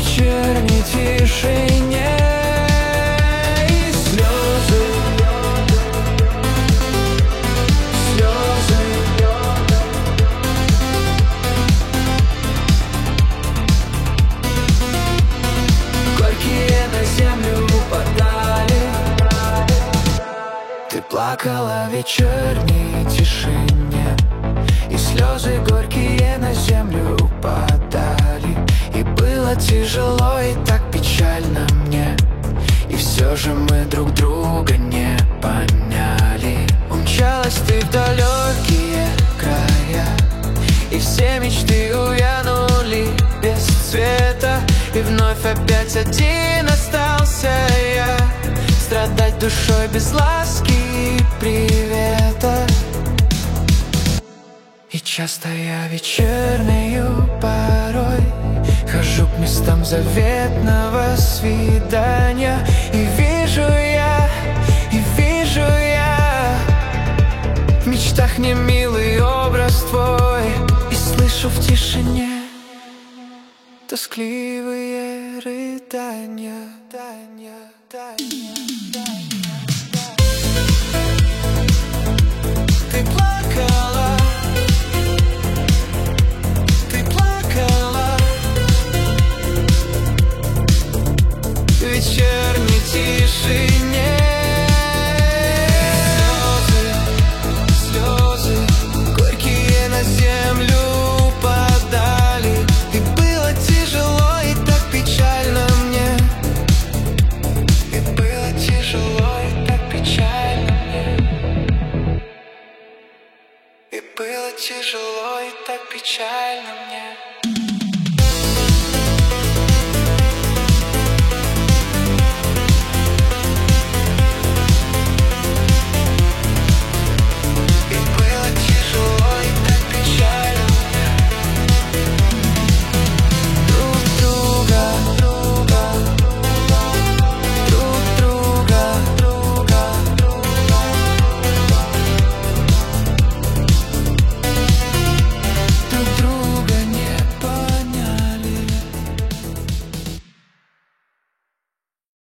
вечерней тишине. И слезы, слезы, горькие на землю упадали. Ты плакала в вечерней тишине, и слезы горькие на землю упадали. И было тяжело и так печально мне, и все же мы друг друга не поняли. Умчалась ты в далекие края, и все мечты увянули без цвета. И вновь опять один остался я, страдать душой без ласки и привета. И часто я вечернею порой хожу к местам заветного свидания, и вижу я в мечтах немилый образ твой, и слышу в тишине тоскливые рыдания.